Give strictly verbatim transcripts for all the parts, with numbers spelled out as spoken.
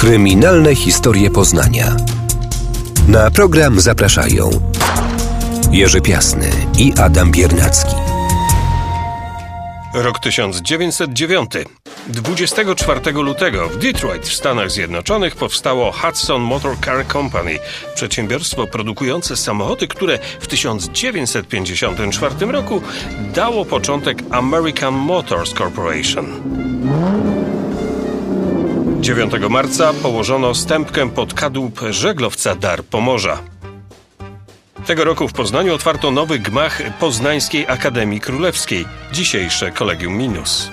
Kryminalne historie Poznania. Na program zapraszają Jerzy Piasny i Adam Biernacki. Rok tysiąc dziewięćset dziewiąty. dwudziestego czwartego lutego w Detroit w Stanach Zjednoczonych powstało Hudson Motor Car Company, przedsiębiorstwo produkujące samochody, które w tysiąc dziewięćset pięćdziesiątym czwartym roku dało początek American Motors Corporation. dziewiątego marca położono stępkę pod kadłub żeglowca Dar Pomorza. Tego roku w Poznaniu otwarto nowy gmach Poznańskiej Akademii Królewskiej, dzisiejsze Collegium Minus.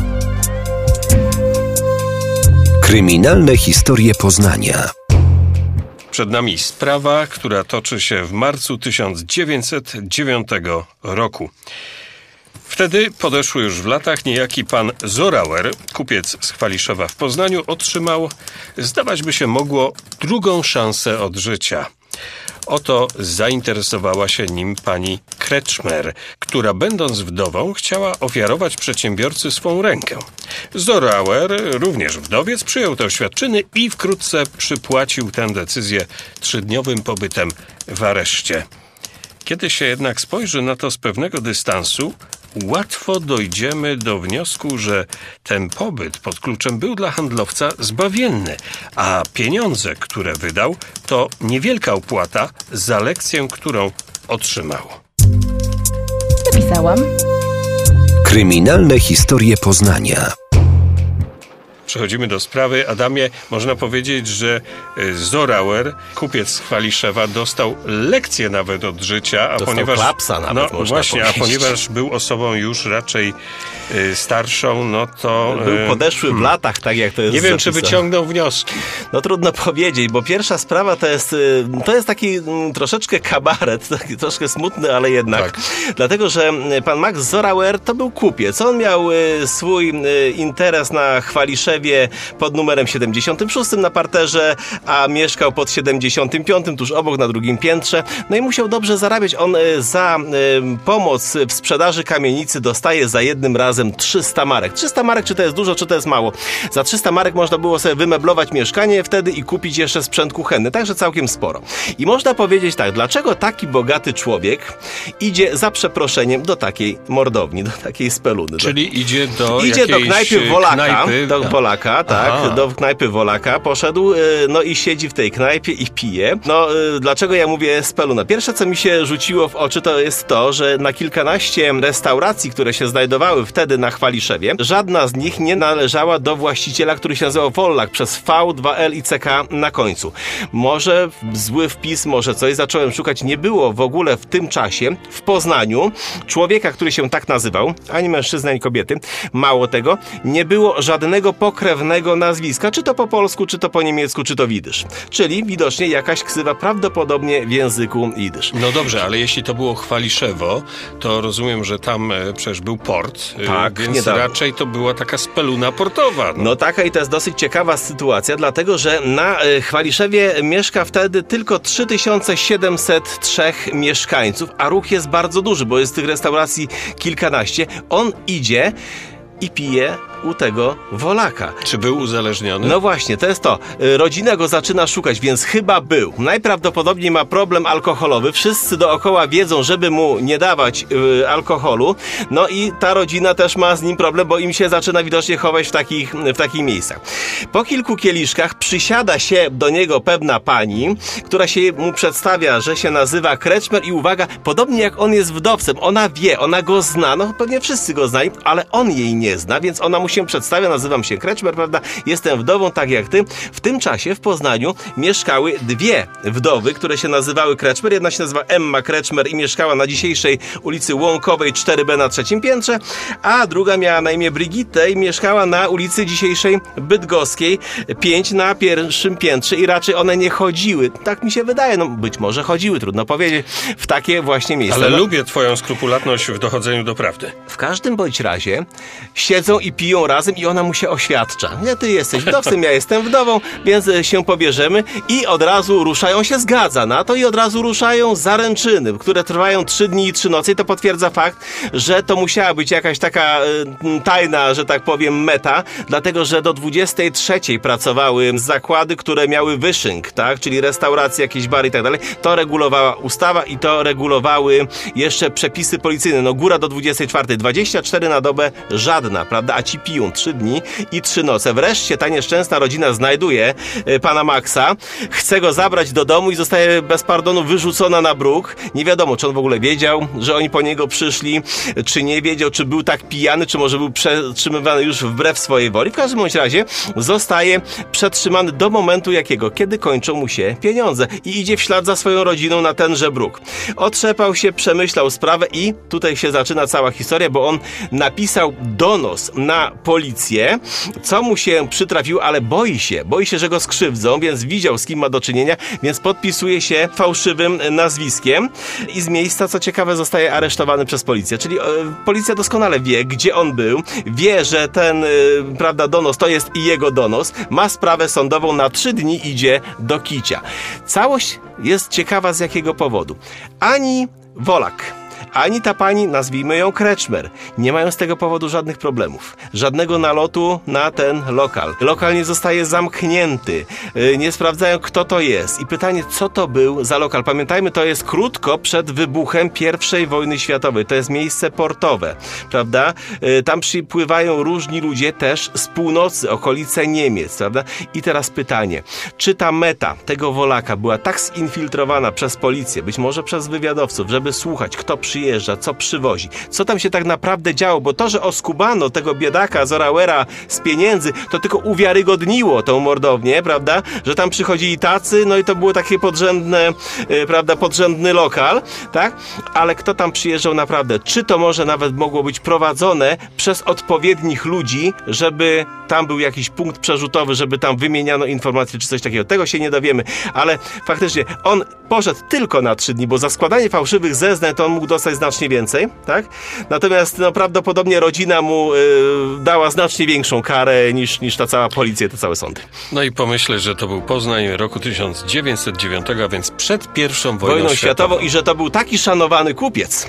Kryminalne historie Poznania. Przed nami sprawa, która toczy się w marcu tysiąc dziewięćset dziewiątego roku. Wtedy podeszły już w latach niejaki pan Zorauer, kupiec z Chwaliszewa w Poznaniu, otrzymał, zdawać by się mogło, drugą szansę od życia. Oto zainteresowała się nim pani Kretschmer, która będąc wdową chciała ofiarować przedsiębiorcy swą rękę. Zorauer, również wdowiec, przyjął te oświadczyny i wkrótce przypłacił tę decyzję trzydniowym pobytem w areszcie. Kiedy się jednak spojrzy na to z pewnego dystansu, łatwo dojdziemy do wniosku, że ten pobyt pod kluczem był dla handlowca zbawienny, a pieniądze, które wydał, to niewielka opłata za lekcję, którą otrzymał. Napisałam. Kryminalne historie Poznania. Przechodzimy do sprawy. Adamie, można powiedzieć, że Zorauer, kupiec z Chwaliszewa, dostał lekcję nawet od życia, a dostał ponieważ klapsa nawet, no można właśnie, powiedzieć. a ponieważ był osobą już raczej y, starszą, no to Był y, podeszły w latach, tak jak to jest nie wiem, zapisane. czy wyciągnął wnioski. No trudno powiedzieć, bo pierwsza sprawa to jest, y, to jest taki mm, troszeczkę kabaret, taki troszkę smutny, ale jednak. Tak. Dlatego, że pan Max Zorauer to był kupiec. On miał y, swój y, interes na Chwaliszewie pod numerem siedemdziesiątym szóstym na parterze, a mieszkał pod siedemdziesiątym piątym, tuż obok, na drugim piętrze. No i musiał dobrze zarabiać. On y, za y, pomoc w sprzedaży kamienicy dostaje za jednym razem trzysta marek. trzysta marek, czy to jest dużo, czy to jest mało? Za trzysta marek można było sobie wymeblować mieszkanie wtedy i kupić jeszcze sprzęt kuchenny, także całkiem sporo. I można powiedzieć tak, dlaczego taki bogaty człowiek idzie za przeproszeniem do takiej mordowni, do takiej speluny. Czyli do... idzie do Idzie do knajpy Wolaka, knajpy. do Polaka, tak, Aha. do knajpy Wolaka poszedł, no i siedzi w tej knajpie i pije. No, dlaczego ja mówię speluna? Pierwsze, co mi się rzuciło w oczy, to jest to, że na kilkanaście restauracji, które się znajdowały wtedy na Chwaliszewie, żadna z nich nie należała do właściciela, który się nazywał Wollak, przez V, dwa L i C K na końcu. Może zły wpis, może coś, zacząłem szukać. Nie było w ogóle w tym czasie w Poznaniu człowieka, który się tak nazywał, ani mężczyzny, ani kobiety. Mało tego, nie było żadnego pokrewnego nazwiska, czy to po polsku, czy to po niemiecku, czy to widysz. Czyli widocznie jakaś ksywa, prawdopodobnie w języku jidysz. No dobrze, ale jeśli to było Chwaliszewo, to rozumiem, że tam e, przecież był port, e, Tak, więc niedawno. raczej to była taka speluna portowa. No. No taka i to jest dosyć ciekawa sytuacja, dlatego że na y, Chwaliszewie mieszka wtedy tylko trzy tysiące siedemset trzy mieszkańców, a ruch jest bardzo duży, bo jest tych restauracji kilkanaście. On idzie i pije u tego Wolaka. Czy był uzależniony? No właśnie, to jest to. Rodzina go zaczyna szukać, więc chyba był. Najprawdopodobniej ma problem alkoholowy. Wszyscy dookoła wiedzą, żeby mu nie dawać yy, alkoholu. No i ta rodzina też ma z nim problem, bo im się zaczyna widocznie chować w takich, w takich miejscach. Po kilku kieliszkach przysiada się do niego pewna pani, która się mu przedstawia, że się nazywa Kretschmer i uwaga, podobnie jak on jest wdowcem, ona wie, ona go zna, no pewnie wszyscy go znają, ale on jej nie zna, więc ona mu się przedstawia, nazywam się Kretschmer, prawda? Jestem wdową, tak jak ty. W tym czasie w Poznaniu mieszkały dwie wdowy, które się nazywały Kretschmer. Jedna się nazywa Emma Kretschmer i mieszkała na dzisiejszej ulicy Łąkowej cztery B na trzecim piętrze, a druga miała na imię Brigitte i mieszkała na ulicy dzisiejszej Bydgoskiej pięć na pierwszym piętrze i raczej one nie chodziły. Tak mi się wydaje, no być może chodziły, trudno powiedzieć, w takie właśnie miejsca. Ale no, lubię twoją skrupulatność w dochodzeniu do prawdy. w każdym bądź razie siedzą i piją żyją razem i ona mu się oświadcza. Nie, ty jesteś wdowcem, ja jestem wdową, więc się pobierzemy i od razu ruszają, się zgadza na to i od razu ruszają zaręczyny, które trwają trzy dni i trzy noce i to potwierdza fakt, że to musiała być jakaś taka y, tajna, że tak powiem, meta, dlatego, że do dwudziestej trzeciej pracowały zakłady, które miały wyszynk, tak, czyli restauracje, jakieś bary i tak dalej. To regulowała ustawa i to regulowały jeszcze przepisy policyjne. No góra do dwudziestej czwartej, dwadzieścia cztery na dobę żadna, prawda, a ci piją trzy dni i trzy noce. Wreszcie ta nieszczęsna rodzina znajduje y, pana Maxa, chce go zabrać do domu i zostaje bez pardonu wyrzucona na bruk. Nie wiadomo, czy on w ogóle wiedział, że oni po niego przyszli, czy nie wiedział, czy był tak pijany, czy może był przetrzymywany już wbrew swojej woli. W każdym bądź razie zostaje przetrzymany do momentu jakiego, kiedy kończą mu się pieniądze i idzie w ślad za swoją rodziną na tenże bruk. Otrzepał się, przemyślał sprawę i tutaj się zaczyna cała historia, bo on napisał donos na policję, co mu się przytrafiło, ale boi się, boi się, że go skrzywdzą, więc widział, z kim ma do czynienia, więc podpisuje się fałszywym nazwiskiem i z miejsca, co ciekawe, zostaje aresztowany przez policję. Czyli e, policja doskonale wie, gdzie on był, wie, że ten, e, prawda, donos to jest i jego donos, ma sprawę sądową, na trzy dni idzie do kicia. Całość jest ciekawa z jakiego powodu. Ani Wolak, ani ta pani, nazwijmy ją Kreczmer, nie mają z tego powodu żadnych problemów. Żadnego nalotu na ten lokal. Lokal nie zostaje zamknięty. Nie sprawdzają, kto to jest. I pytanie, co to był za lokal? Pamiętajmy, to jest krótko przed wybuchem pierwszej wojny światowej. To jest miejsce portowe, prawda? Tam przypływają różni ludzie też z północy, okolice Niemiec, prawda? I teraz pytanie, czy ta meta tego Wolaka była tak zinfiltrowana przez policję, być może przez wywiadowców, żeby słuchać, kto przyjeżdża, co przywozi, co tam się tak naprawdę działo, bo to, że oskubano tego biedaka Zorauera z pieniędzy, to tylko uwiarygodniło tą mordownię, prawda, że tam przychodzili tacy, no i to było takie podrzędne, yy, prawda, podrzędny lokal, tak, ale kto tam przyjeżdżał naprawdę, czy to może nawet mogło być prowadzone przez odpowiednich ludzi, żeby tam był jakiś punkt przerzutowy, żeby tam wymieniano informacje, czy coś takiego, tego się nie dowiemy, ale faktycznie on poszedł tylko na trzy dni, bo za składanie fałszywych zeznań to on mógł dostać znacznie więcej, tak? Natomiast no, prawdopodobnie rodzina mu y, dała znacznie większą karę niż, niż ta cała policja, te całe sądy. No i pomyślę, że to był Poznań roku tysiąc dziewięćset dziewiątego, a więc przed pierwszą wojną, wojną światową. światową I że to był taki szanowany kupiec.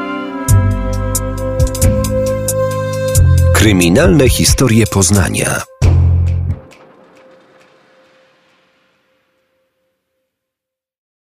Kryminalne historie Poznania.